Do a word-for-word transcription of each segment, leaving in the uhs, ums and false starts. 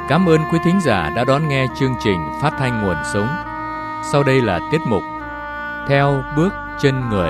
Cảm ơn quý thính giả đã đón nghe chương trình Phát thanh Nguồn Sống. Sau đây là tiết mục Theo Bước Chân Người.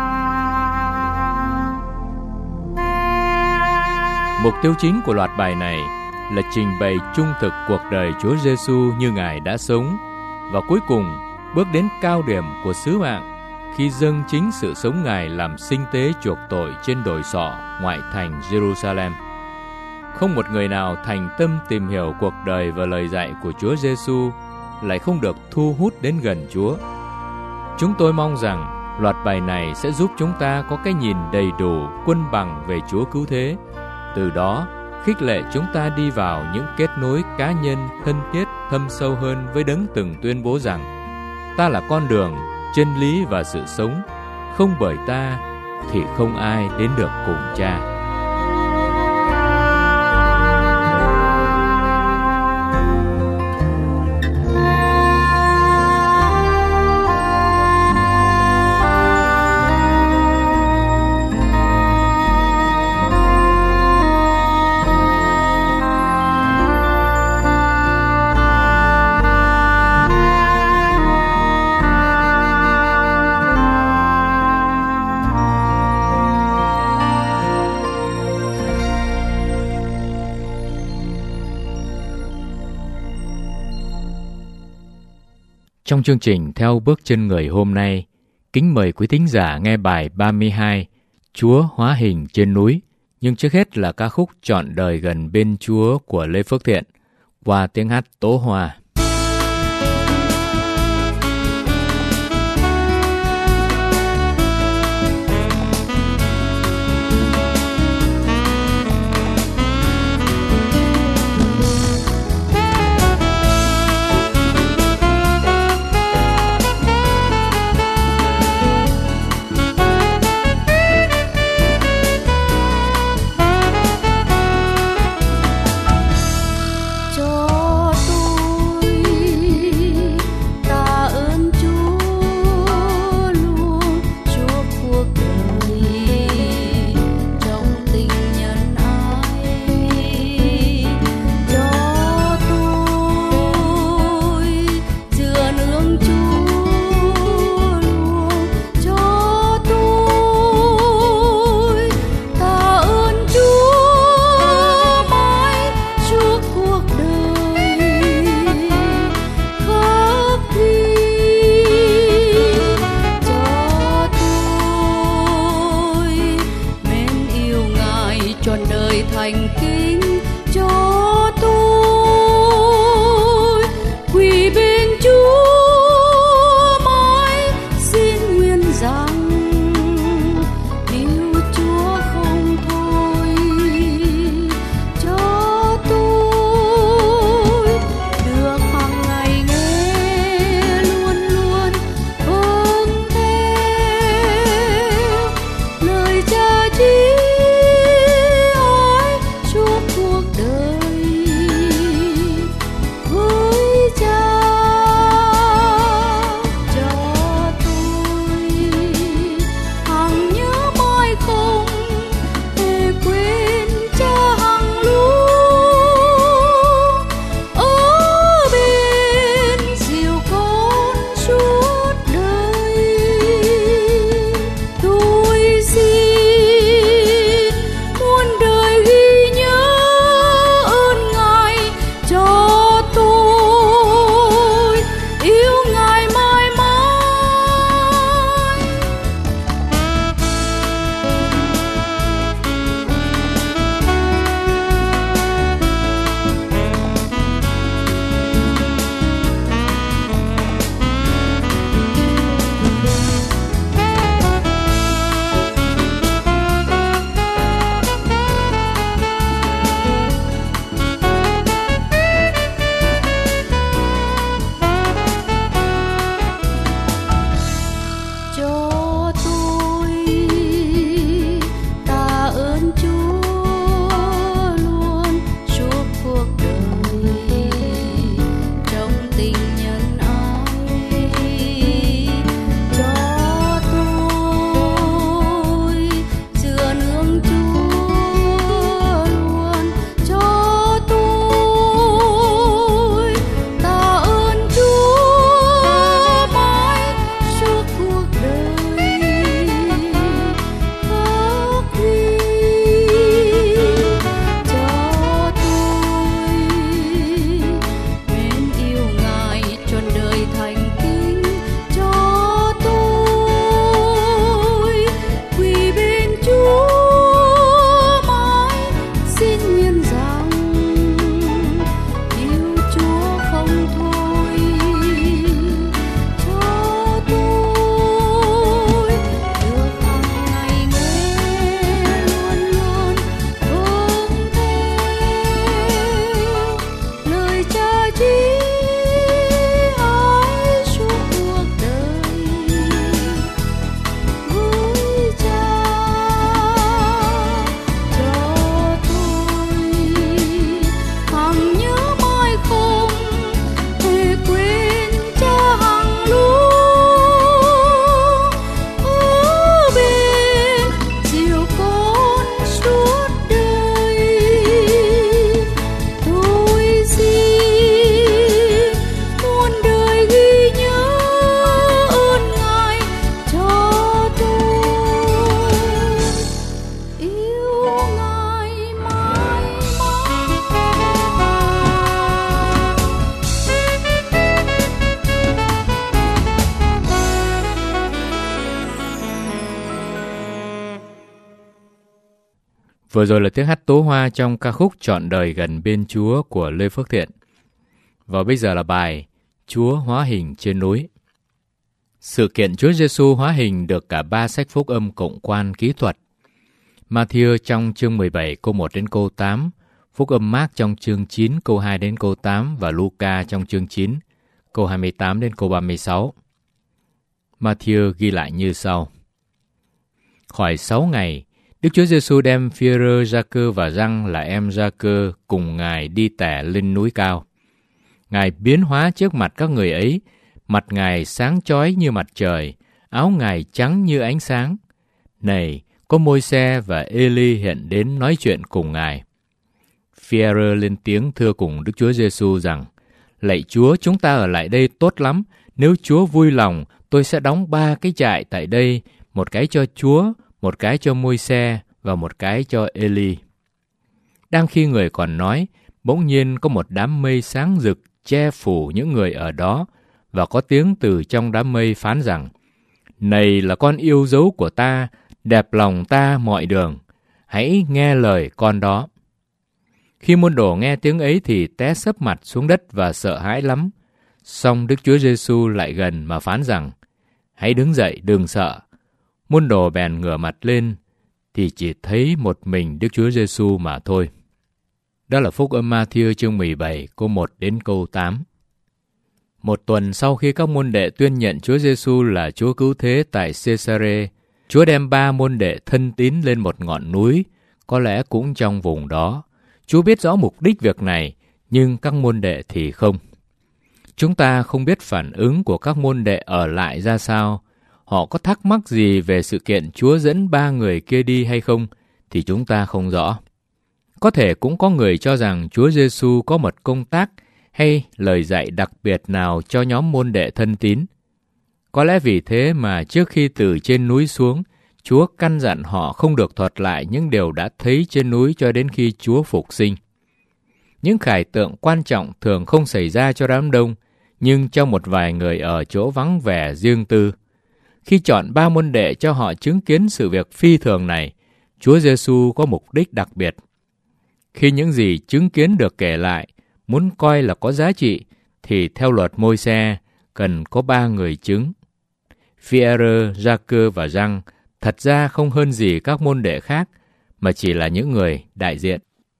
Mục tiêu chính của loạt bài này là trình bày trung thực cuộc đời Chúa Giêsu như Ngài đã sống, và cuối cùng bước đến cao điểm của sứ mạng khi dâng chính sự sống Ngài làm sinh tế chuộc tội trên đồi sọ ngoại thành Jerusalem. Không một người nào thành tâm tìm hiểu cuộc đời và lời dạy của Chúa Giêsu lại không được thu hút đến gần Chúa. Chúng tôi mong rằng loạt bài này sẽ giúp chúng ta có cái nhìn đầy đủ, quân bằng về Chúa Cứu Thế. Từ đó, khích lệ chúng ta đi vào những kết nối cá nhân thân thiết thâm sâu hơn với Đấng từng tuyên bố rằng: ta là con đường, chân lý và sự sống, không bởi ta thì không ai đến được cùng Cha. Trong chương trình Theo Bước Chân Người hôm nay, kính mời quý thính giả nghe bài ba mươi hai, Chúa hóa hình trên núi. Nhưng trước hết là ca khúc Trọn đời gần bên Chúa của Lê Phước Thiện, qua tiếng hát Tố Hoa. thành kính cho tôi, quỳ bên Chúa mãi xin nguyện rằng yêu Chúa không thôi, cho tôi được hàng ngày nghe luôn luôn vâng theo lời Cha chỉ ôi Chúa. Vừa rồi là tiếng hát tố hoa trong ca khúc Trọn đời gần bên Chúa của Lê Phước Thiện. Và bây giờ là bài Chúa hóa hình trên núi. Sự kiện Chúa Giêsu hóa hình được cả ba sách phúc âm cộng quan kỹ thuật. Ma-thi-ơ trong chương mười bảy câu một đến câu tám, Phúc âm Mác trong chương chín câu hai đến câu tám và Luca trong chương chín câu hai mươi tám đến câu ba mươi sáu. Ma-thi-ơ ghi lại như sau. Khỏi sáu ngày, Đức Chúa Giêsu đem Phi-e-rơ, Gia-cơ và Răng là em Gia-cơ cùng Ngài đi tẻ lên núi cao. Ngài biến hóa trước mặt các người ấy, mặt Ngài sáng chói như mặt trời, áo Ngài trắng như ánh sáng. Này, có Môi-se và Ê-li hiện đến nói chuyện cùng Ngài. Phi-e-rơ lên tiếng thưa cùng Đức Chúa Giêsu rằng, lạy Chúa, chúng ta ở lại đây tốt lắm. Nếu Chúa vui lòng, tôi sẽ đóng ba cái trại tại đây, một cái cho Chúa, một cái cho Môi-se và một cái cho Ê-li. Đang khi người còn nói, bỗng nhiên có một đám mây sáng rực che phủ những người ở đó, và có tiếng từ trong đám mây phán rằng, này là con yêu dấu của ta, đẹp lòng ta mọi đường, hãy nghe lời con đó. Khi môn đồ nghe tiếng ấy thì té sấp mặt xuống đất và sợ hãi lắm. Song Đức Chúa Giêsu lại gần mà phán rằng, hãy đứng dậy, đừng sợ. Môn đồ bèn ngửa mặt lên, thì chỉ thấy một mình Đức Chúa Giêsu mà thôi. Đó là Phúc âm Ma-thi-ơ chương mười bảy, câu một đến câu tám. Một tuần sau khi các môn đệ tuyên nhận Chúa Giêsu là Chúa cứu thế tại Xê-sa-rê, Chúa đem ba môn đệ thân tín lên một ngọn núi, có lẽ cũng trong vùng đó. Chúa biết rõ mục đích việc này, nhưng các môn đệ thì không. Chúng ta không biết phản ứng của các môn đệ ở lại ra sao. Họ có thắc mắc gì về sự kiện Chúa dẫn ba người kia đi hay không, thì chúng ta không rõ. Có thể cũng có người cho rằng Chúa Giêsu có một công tác hay lời dạy đặc biệt nào cho nhóm môn đệ thân tín. Có lẽ vì thế mà trước khi từ trên núi xuống, Chúa căn dặn họ không được thuật lại những điều đã thấy trên núi cho đến khi Chúa phục sinh. Những khải tượng quan trọng thường không xảy ra cho đám đông, nhưng cho một vài người ở chỗ vắng vẻ riêng tư. Khi chọn ba môn đệ cho họ chứng kiến sự việc phi thường này, Chúa Giêsu có mục đích đặc biệt. Khi những gì chứng kiến được kể lại, muốn coi là có giá trị, thì theo luật Môi-se, cần có ba người chứng. Phi-e-rơ, Gia-cơ và Răng thật ra không hơn gì các môn đệ khác, mà chỉ là những người đại diện.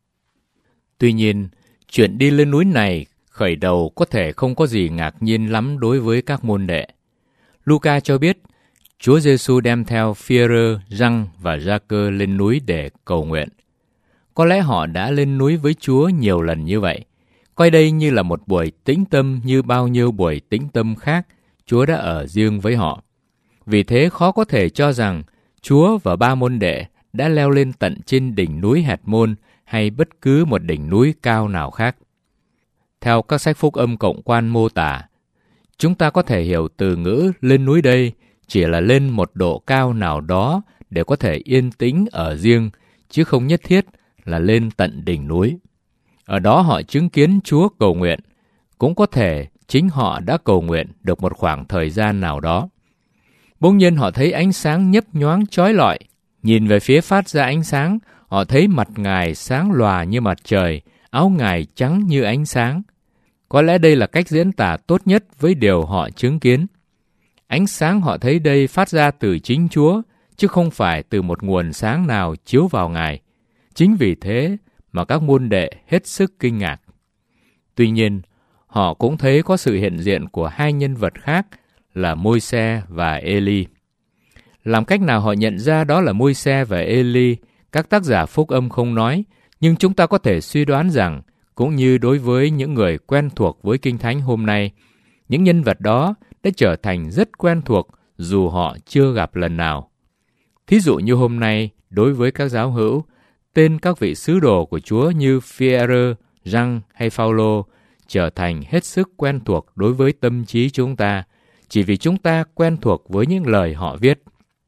Tuy nhiên, chuyện đi lên núi này khởi đầu có thể không có gì ngạc nhiên lắm đối với các môn đệ. Luca cho biết, Chúa Giêsu đem theo Phi-e-rơ, Răng và Gia-cơ lên núi để cầu nguyện. Có lẽ họ đã lên núi với Chúa nhiều lần như vậy. Coi đây như là một buổi tĩnh tâm như bao nhiêu buổi tĩnh tâm khác, Chúa đã ở riêng với họ. Vì thế khó có thể cho rằng Chúa và ba môn đệ đã leo lên tận trên đỉnh núi Hẹt Môn hay bất cứ một đỉnh núi cao nào khác. Theo các sách phúc âm cộng quan mô tả, chúng ta có thể hiểu từ ngữ lên núi đây chỉ là lên một độ cao nào đó để có thể yên tĩnh ở riêng, chứ không nhất thiết là lên tận đỉnh núi. Ở đó họ chứng kiến Chúa cầu nguyện, cũng có thể chính họ đã cầu nguyện được một khoảng thời gian nào đó. Bỗng nhiên họ thấy ánh sáng nhấp nhoáng chói lọi, nhìn về phía phát ra ánh sáng, họ thấy mặt Ngài sáng lòa như mặt trời, áo Ngài trắng như ánh sáng. Có lẽ đây là cách diễn tả tốt nhất với điều họ chứng kiến. Ánh sáng họ thấy đây phát ra từ chính Chúa, chứ không phải từ một nguồn sáng nào chiếu vào Ngài. Chính vì thế mà các môn đệ hết sức kinh ngạc. Tuy nhiên, họ cũng thấy có sự hiện diện của hai nhân vật khác là Môi-se và Ê-li. Làm cách nào họ nhận ra đó là Môi-se và Ê-li, các tác giả phúc âm không nói, nhưng chúng ta có thể suy đoán rằng, cũng như đối với những người quen thuộc với Kinh Thánh hôm nay, những nhân vật đó đã trở thành rất quen thuộc dù họ chưa gặp lần nào. Thí dụ như hôm nay, đối với các giáo hữu, tên các vị sứ đồ của Chúa như Phi-e-rơ, Răng hay Phao-lô trở thành hết sức quen thuộc đối với tâm trí chúng ta, chỉ vì chúng ta quen thuộc với những lời họ viết.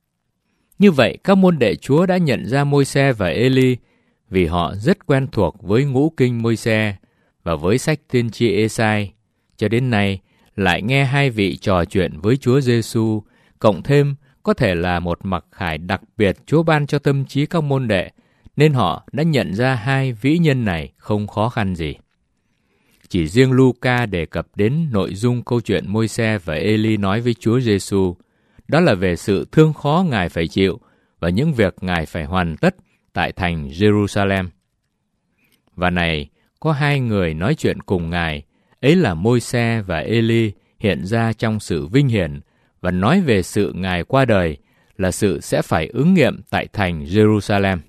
Như vậy, các môn đệ Chúa đã nhận ra Môi-se và Ê-li vì họ rất quen thuộc với ngũ kinh Môi-se và với sách tiên tri Ê-sai. Cho đến nay, lại nghe hai vị trò chuyện với Chúa Giêsu, cộng thêm có thể là một mặc khải đặc biệt Chúa ban cho tâm trí các môn đệ, nên họ đã nhận ra hai vĩ nhân này không khó khăn gì. Chỉ riêng Luca đề cập đến nội dung câu chuyện Môi-se và Ê-li nói với Chúa Giêsu, đó là về sự thương khó Ngài phải chịu và những việc Ngài phải hoàn tất tại thành Jerusalem. Và này, có hai người nói chuyện cùng Ngài, ấy là Môi-se và Ê-li hiện ra trong sự vinh hiển và nói về sự Ngài qua đời là sự sẽ phải ứng nghiệm tại thành Jerusalem.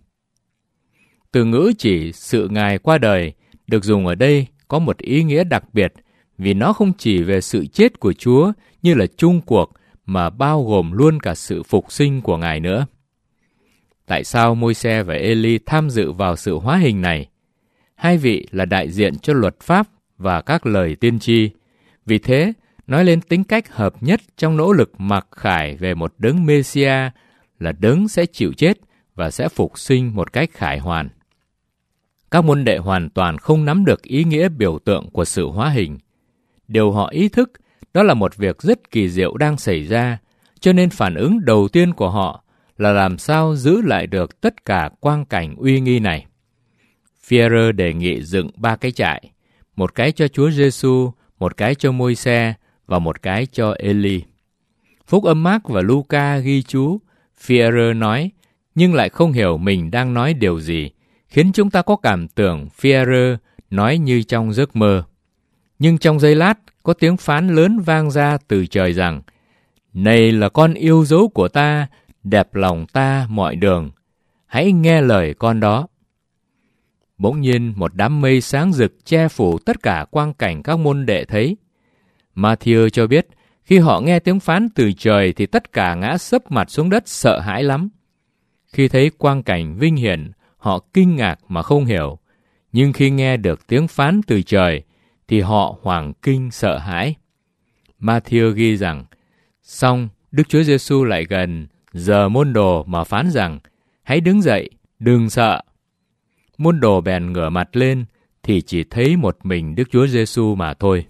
Từ ngữ chỉ sự Ngài qua đời được dùng ở đây có một ý nghĩa đặc biệt vì nó không chỉ về sự chết của Chúa như là chung cuộc mà bao gồm luôn cả sự phục sinh của Ngài nữa. Tại sao Môi-se và Ê-li tham dự vào sự hóa hình này? Hai vị là đại diện cho luật pháp và các lời tiên tri. Vì thế, nói lên tính cách hợp nhất trong nỗ lực mặc khải về một đấng Mê-si-a là đấng sẽ chịu chết và sẽ phục sinh một cách khải hoàn. Các môn đệ hoàn toàn không nắm được ý nghĩa biểu tượng của sự hóa hình. Điều họ ý thức đó là một việc rất kỳ diệu đang xảy ra, cho nên phản ứng đầu tiên của họ là làm sao giữ lại được tất cả quang cảnh uy nghi này. Phi-e-rơ đề nghị dựng ba cái trại, một cái cho Chúa Giêsu, một cái cho Môi-se và một cái cho Ê-li. Phúc âm Mác và Luca ghi chú, Phi-e-rơ nói, nhưng lại không hiểu mình đang nói điều gì, khiến chúng ta có cảm tưởng Phi-e-rơ nói như trong giấc mơ. Nhưng trong giây lát, có tiếng phán lớn vang ra từ trời rằng, này là con yêu dấu của ta, đẹp lòng ta mọi đường, hãy nghe lời con đó. Bỗng nhiên một đám mây sáng rực che phủ tất cả quang cảnh các môn đệ thấy. Ma-thi-ơ cho biết, khi họ nghe tiếng phán từ trời thì tất cả ngã sấp mặt xuống đất sợ hãi lắm. Khi thấy quang cảnh vinh hiển, họ kinh ngạc mà không hiểu. Nhưng khi nghe được tiếng phán từ trời, thì họ hoảng kinh sợ hãi. Ma-thi-ơ ghi rằng, xong Đức Chúa Giêsu lại gần, giờ môn đồ mà phán rằng, hãy đứng dậy, đừng sợ. Môn đồ bèn ngửa mặt lên, thì chỉ thấy một mình Đức Chúa Giêsu mà thôi.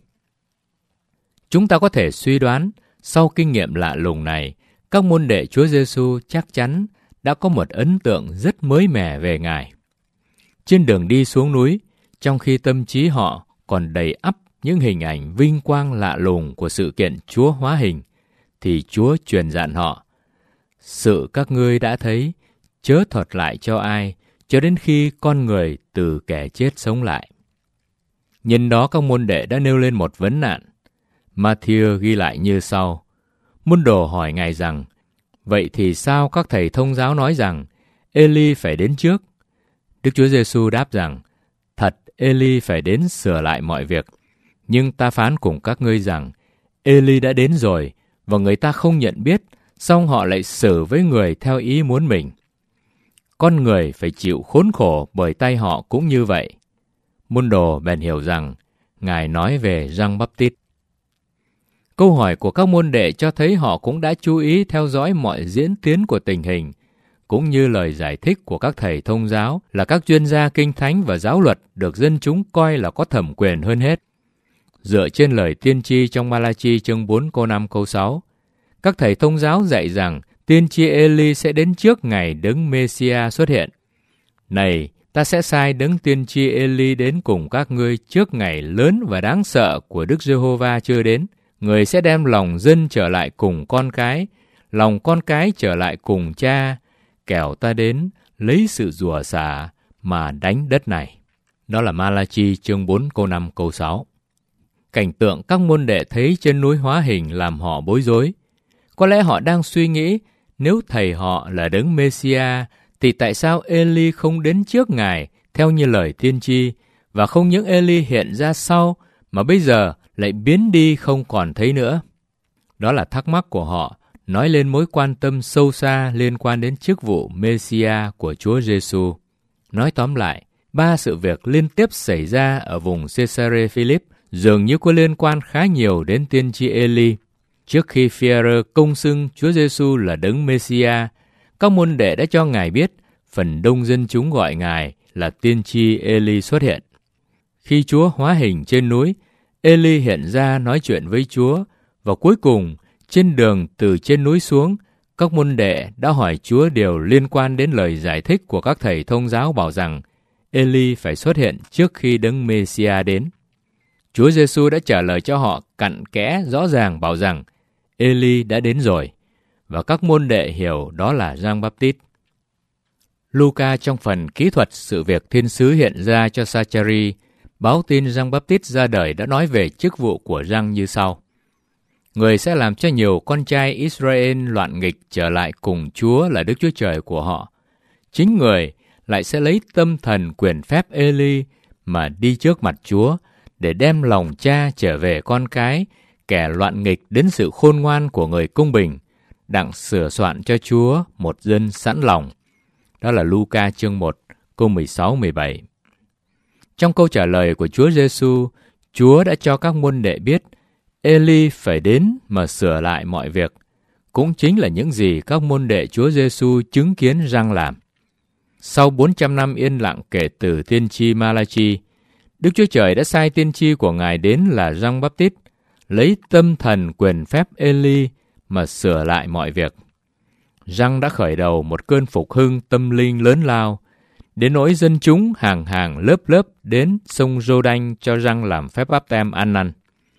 Chúng ta có thể suy đoán, sau kinh nghiệm lạ lùng này, các môn đệ Chúa Giêsu chắc chắn đã có một ấn tượng rất mới mẻ về Ngài. Trên đường đi xuống núi, trong khi tâm trí họ còn đầy ắp những hình ảnh vinh quang lạ lùng của sự kiện Chúa hóa hình, thì Chúa truyền dặn họ, sự các ngươi đã thấy, chớ thuật lại cho ai, cho đến khi con người từ kẻ chết sống lại. Nhân đó các môn đệ đã nêu lên một vấn nạn. Ma-thi-ơ ghi lại như sau. Môn đồ hỏi Ngài rằng, vậy thì sao các thầy thông giáo nói rằng Ê-li phải đến trước? Đức Chúa Giêsu đáp rằng, thật Ê-li phải đến sửa lại mọi việc. Nhưng ta phán cùng các ngươi rằng, Ê-li đã đến rồi, và người ta không nhận biết, song họ lại xử với người theo ý muốn mình. Con người phải chịu khốn khổ bởi tay họ cũng như vậy. Môn đồ bèn hiểu rằng, Ngài nói về Giăng Báp-tít. Câu hỏi của các môn đệ cho thấy họ cũng đã chú ý theo dõi mọi diễn tiến của tình hình, cũng như lời giải thích của các thầy thông giáo là các chuyên gia kinh thánh và giáo luật được dân chúng coi là có thẩm quyền hơn hết. Dựa trên lời tiên tri trong Ma-la-chi chương bốn câu năm câu sáu, các thầy thông giáo dạy rằng tiên tri Ê-li sẽ đến trước ngày đấng Mê-si-a xuất hiện. Này, ta sẽ sai đấng tiên tri Ê-li đến cùng các ngươi trước ngày lớn và đáng sợ của Đức Giê-hô-va chưa đến. Người sẽ đem lòng dân trở lại cùng con cái, lòng con cái trở lại cùng cha, kẻo ta đến lấy sự rủa xả mà đánh đất này. Đó là Ma-la-chi chương bốn câu năm câu sáu. Cảnh tượng các môn đệ thấy trên núi hóa hình làm họ bối rối. Có lẽ họ đang suy nghĩ, nếu thầy họ là đấng Mê-si-a, thì tại sao Ê-li không đến trước Ngài theo như lời tiên tri, và không những Ê-li hiện ra sau, mà bây giờ lại biến đi không còn thấy nữa? Đó là thắc mắc của họ, nói lên mối quan tâm sâu xa liên quan đến chức vụ Mê-si-a của Chúa Giêsu. Nói tóm lại, ba sự việc liên tiếp xảy ra ở vùng Caesarea Philip dường như có liên quan khá nhiều đến tiên tri Ê-li. Trước khi Phi-e-rơ công xưng Chúa Giêsu là đấng Mê-si-a, các môn đệ đã cho Ngài biết phần đông dân chúng gọi Ngài là tiên tri Ê-li xuất hiện. Khi Chúa hóa hình trên núi, Ê-li hiện ra nói chuyện với Chúa, và cuối cùng, trên đường từ trên núi xuống, các môn đệ đã hỏi Chúa điều liên quan đến lời giải thích của các thầy thông giáo bảo rằng Eli phải xuất hiện trước khi Đấng Mê-si-a đến. Chúa Giêsu đã trả lời cho họ cặn kẽ rõ ràng bảo rằng Eli đã đến rồi, và các môn đệ hiểu đó là Giăng Báp-tít. Luca trong phần kỹ thuật sự việc thiên sứ hiện ra cho Sa-cha-ri, báo tin Giăng Báp-tít ra đời đã nói về chức vụ của Giăng như sau. Người sẽ làm cho nhiều con trai Israel loạn nghịch trở lại cùng Chúa là Đức Chúa Trời của họ. Chính người lại sẽ lấy tâm thần quyền phép Eli mà đi trước mặt Chúa để đem lòng cha trở về con cái, kẻ loạn nghịch đến sự khôn ngoan của người công bình, đặng sửa soạn cho Chúa một dân sẵn lòng. Đó là Luca chương một, câu mười sáu mười bảy. Trong câu trả lời của Chúa Giêsu, Chúa đã cho các môn đệ biết Eli phải đến mà sửa lại mọi việc, cũng chính là những gì các môn đệ Chúa Giêsu chứng kiến Giăng làm. Sau bốn trăm năm yên lặng kể từ tiên tri Ma-la-chi, Đức Chúa Trời đã sai tiên tri của Ngài đến là Giăng Báp-tít, lấy tâm thần quyền phép Eli mà sửa lại mọi việc. Giăng đã khởi đầu một cơn phục hưng tâm linh lớn lao, đến nỗi dân chúng hàng hàng lớp lớp đến sông Giô-đanh cho Giăng làm phép báp têm ăn năn.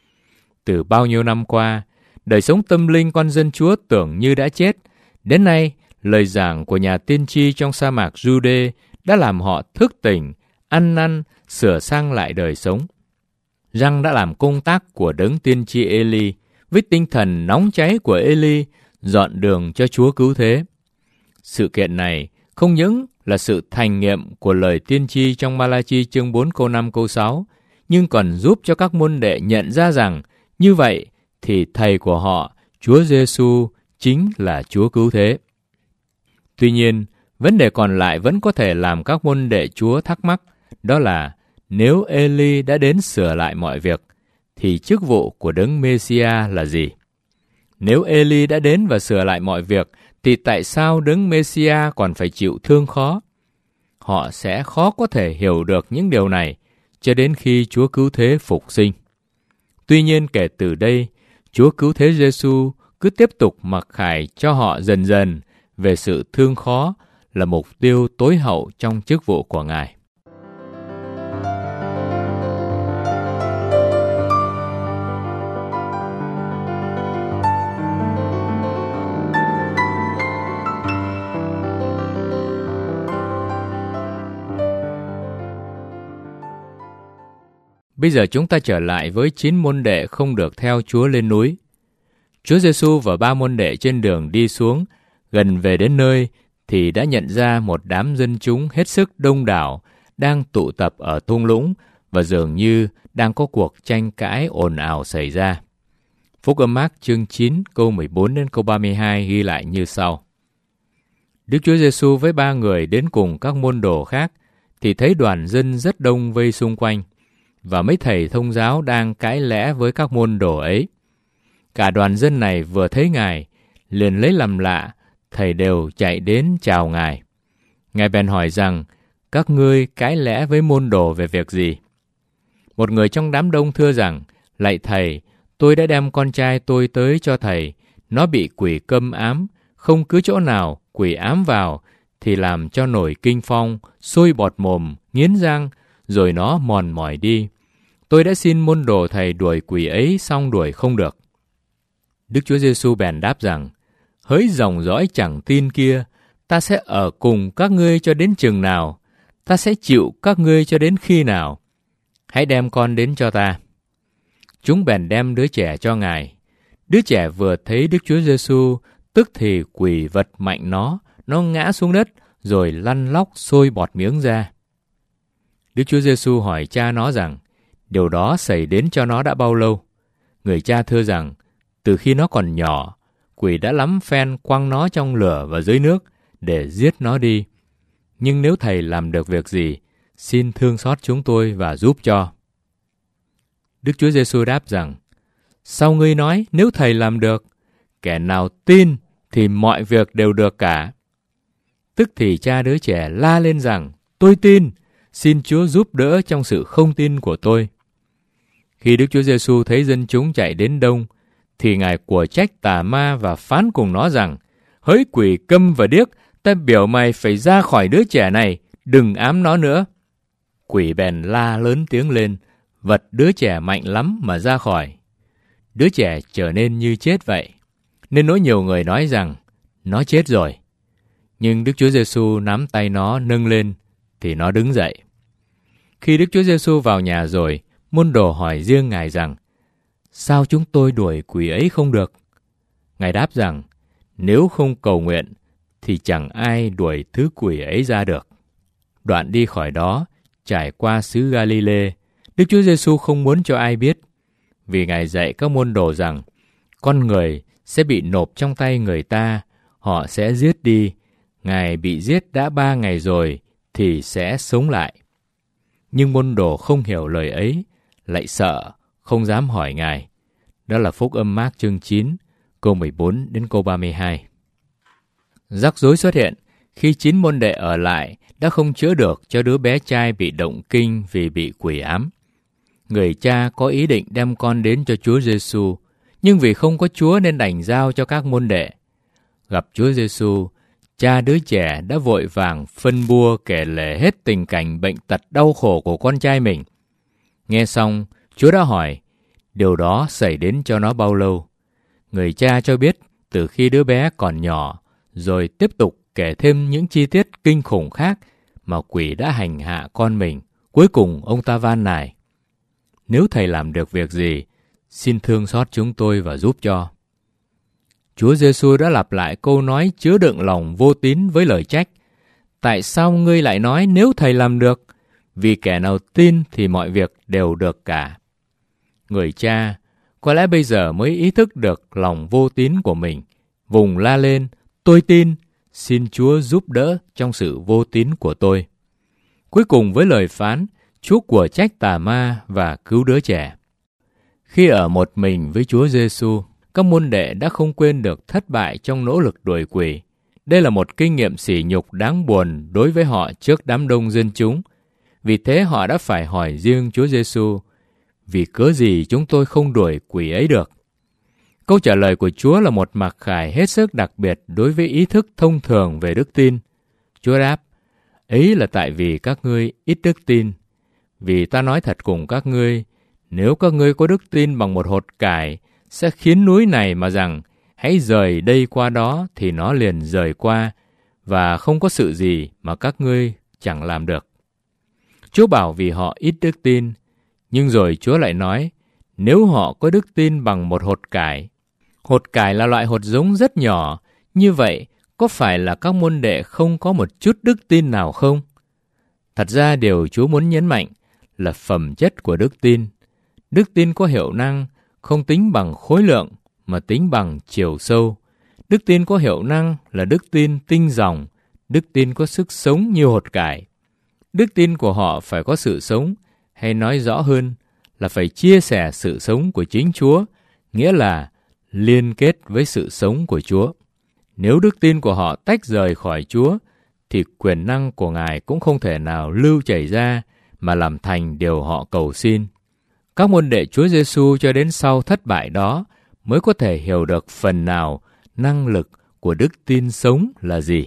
Từ bao nhiêu năm qua, đời sống tâm linh con dân Chúa tưởng như đã chết. Đến nay, lời giảng của nhà tiên tri trong sa mạc Giu-đê đã làm họ thức tỉnh, ăn năn, sửa sang lại đời sống. Giăng đã làm công tác của đấng tiên tri Eli, với tinh thần nóng cháy của Eli, dọn đường cho Chúa cứu thế. Sự kiện này không những là sự thành nghiệm của lời tiên tri trong Ma-la-chi chương bốn câu năm câu sáu, nhưng còn giúp cho các môn đệ nhận ra rằng như vậy thì thầy của họ, Chúa Giêsu, chính là Chúa cứu thế. Tuy nhiên, vấn đề còn lại vẫn có thể làm các môn đệ Chúa thắc mắc, đó là nếu Eli đã đến sửa lại mọi việc, thì chức vụ của đấng Mê-si-a là gì? Nếu Eli đã đến và sửa lại mọi việc, thì tại sao đấng Mê-si-a còn phải chịu thương khó? Họ sẽ khó có thể hiểu được những điều này cho đến khi Chúa cứu thế phục sinh. Tuy nhiên kể từ đây, Chúa cứu thế Giêsu cứ tiếp tục mặc khải cho họ dần dần về sự thương khó là mục tiêu tối hậu trong chức vụ của Ngài. Bây giờ chúng ta trở lại với chín môn đệ không được theo Chúa lên núi. Chúa Giêsu và ba môn đệ trên đường đi xuống, gần về đến nơi thì đã nhận ra một đám dân chúng hết sức đông đảo đang tụ tập ở thung lũng và dường như đang có cuộc tranh cãi ồn ào xảy ra. Phúc Âm Mác chương chín câu mười bốn đến câu ba mươi hai ghi lại như sau. Đức Chúa Giêsu với ba người đến cùng các môn đồ khác thì thấy đoàn dân rất đông vây xung quanh, và mấy thầy thông giáo đang cãi lẽ với các môn đồ ấy. Cả đoàn dân này vừa thấy Ngài, liền lấy làm lạ, thầy đều chạy đến chào Ngài. Ngài bèn hỏi rằng, các ngươi cãi lẽ với môn đồ về việc gì? Một người trong đám đông thưa rằng, lạy thầy, tôi đã đem con trai tôi tới cho thầy, nó bị quỷ câm ám, không cứ chỗ nào quỷ ám vào, thì làm cho nổi kinh phong, sôi bọt mồm, nghiến răng, rồi nó mòn mỏi đi. Tôi đã xin môn đồ thầy đuổi quỷ ấy, xong đuổi không được. Đức Chúa Giêsu bèn đáp rằng, hỡi dòng dõi chẳng tin kia, ta sẽ ở cùng các ngươi cho đến chừng nào? Ta sẽ chịu các ngươi cho đến khi nào? Hãy đem con đến cho ta. Chúng bèn đem đứa trẻ cho Ngài. Đứa trẻ vừa thấy Đức Chúa Giêsu, tức thì quỷ vật mạnh nó, nó ngã xuống đất, rồi lăn lóc sôi bọt miếng ra. Đức Chúa Giêsu hỏi cha nó rằng, điều đó xảy đến cho nó đã bao lâu? Người cha thưa rằng, từ khi nó còn nhỏ, quỷ đã lắm phen quăng nó trong lửa và dưới nước để giết nó đi. Nhưng nếu thầy làm được việc gì, xin thương xót chúng tôi và giúp cho. Đức Chúa Giêsu đáp rằng, sao ngươi nói nếu thầy làm được? Kẻ nào tin thì mọi việc đều được cả. Tức thì cha đứa trẻ la lên rằng, tôi tin, xin Chúa giúp đỡ trong sự không tin của tôi. Khi Đức Chúa Giêsu thấy dân chúng chạy đến đông, thì Ngài của trách tà ma và phán cùng nó rằng, Hỡi quỷ câm và điếc, ta biểu mày phải ra khỏi đứa trẻ này, đừng ám nó nữa. Quỷ bèn la lớn tiếng lên, vật đứa trẻ mạnh lắm mà ra khỏi. Đứa trẻ trở nên như chết vậy, nên nỗi nhiều người nói rằng nó chết rồi. Nhưng Đức Chúa Giêsu nắm tay nó nâng lên, thì nó đứng dậy. Khi Đức Chúa Giêsu vào nhà rồi, môn đồ hỏi riêng Ngài rằng, sao chúng tôi đuổi quỷ ấy không được? Ngài đáp rằng, nếu không cầu nguyện, thì chẳng ai đuổi thứ quỷ ấy ra được. Đoạn đi khỏi đó, trải qua xứ Ga-li-lê, Đức Chúa Giêsu không muốn cho ai biết, vì Ngài dạy các môn đồ rằng, con người sẽ bị nộp trong tay người ta, họ sẽ giết đi. Ngài bị giết đã ba ngày rồi, thì sẽ sống lại. Nhưng môn đồ không hiểu lời ấy, lại sợ, không dám hỏi Ngài. Đó là Phúc Âm Mác chương chín, câu mười bốn đến câu ba mươi hai. Rắc rối xuất hiện khi chín môn đệ ở lại đã không chữa được cho đứa bé trai bị động kinh vì bị quỷ ám. Người cha có ý định đem con đến cho Chúa Giêsu, nhưng vì không có Chúa nên đành giao cho các môn đệ. Gặp Chúa Giêsu, cha đứa trẻ đã vội vàng phân bua kể lể hết tình cảnh bệnh tật đau khổ của con trai mình. Nghe xong, Chúa đã hỏi, điều đó xảy đến cho nó bao lâu? Người cha cho biết từ khi đứa bé còn nhỏ, rồi tiếp tục kể thêm những chi tiết kinh khủng khác mà quỷ đã hành hạ con mình. Cuối cùng ông ta van nài, nếu thầy làm được việc gì, xin thương xót chúng tôi và giúp cho. Chúa Giêsu đã lặp lại câu nói chứa đựng lòng vô tín với lời trách, tại sao ngươi lại nói nếu thầy làm được? Vì kẻ nào tin thì mọi việc đều được cả. Người cha có lẽ bây giờ mới ý thức được lòng vô tín của mình, vùng la lên, tôi tin, xin Chúa giúp đỡ trong sự vô tín của tôi. Cuối cùng với lời phán, Chúa của trách tà ma và cứu đứa trẻ. Khi ở một mình với Chúa Giêsu, các môn đệ đã không quên được thất bại trong nỗ lực đuổi quỷ. Đây là một kinh nghiệm sỉ nhục đáng buồn đối với họ trước đám đông dân chúng. Vì thế họ đã phải hỏi riêng Chúa Giêsu, vì cớ gì chúng tôi không đuổi quỷ ấy được? Câu trả lời của Chúa là một mặc khải hết sức đặc biệt đối với ý thức thông thường về đức tin. Chúa đáp, ấy là tại vì các ngươi ít đức tin. Vì ta nói thật cùng các ngươi, nếu các ngươi có đức tin bằng một hột cải, sẽ khiến núi này mà rằng, hãy rời đây qua đó, thì nó liền rời qua, và không có sự gì mà các ngươi chẳng làm được. Chúa bảo vì họ ít đức tin, nhưng rồi Chúa lại nói, nếu họ có đức tin bằng một hột cải, hột cải là loại hột giống rất nhỏ, như vậy có phải là các môn đệ không có một chút đức tin nào không? Thật ra điều Chúa muốn nhấn mạnh là phẩm chất của đức tin. Đức tin có hiệu năng, không tính bằng khối lượng, mà tính bằng chiều sâu. Đức tin có hiệu năng là đức tin tinh dòng, đức tin có sức sống như hột cải. Đức tin của họ phải có sự sống, hay nói rõ hơn là phải chia sẻ sự sống của chính Chúa, nghĩa là liên kết với sự sống của Chúa. Nếu đức tin của họ tách rời khỏi Chúa, thì quyền năng của Ngài cũng không thể nào lưu chảy ra mà làm thành điều họ cầu xin. Các môn đệ Chúa Giêsu cho đến sau thất bại đó mới có thể hiểu được phần nào năng lực của đức tin sống là gì.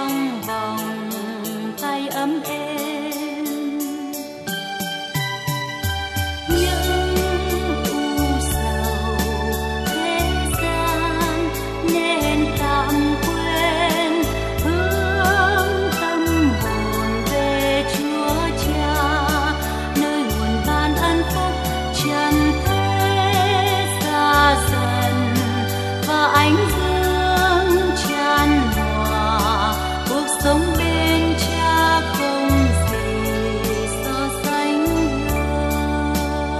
trong vòng tay ấm êm. Những u sầu thế gian nên tạm quên, hướng tâm hồn về Chúa Cha, nơi nguồn ban ân phúc trần thế xa dần và ánh dương tràn hòa. Cuộc sống bên Cha không gì so sánh hơn.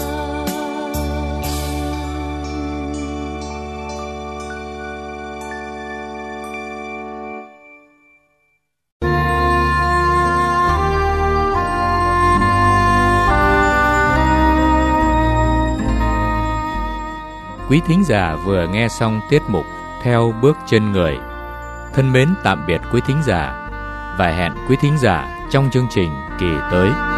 Quý thính giả vừa nghe xong tiết mục Theo bước chân người. Thân mến tạm biệt quý thính giả và hẹn quý thính giả trong chương trình kỳ tới.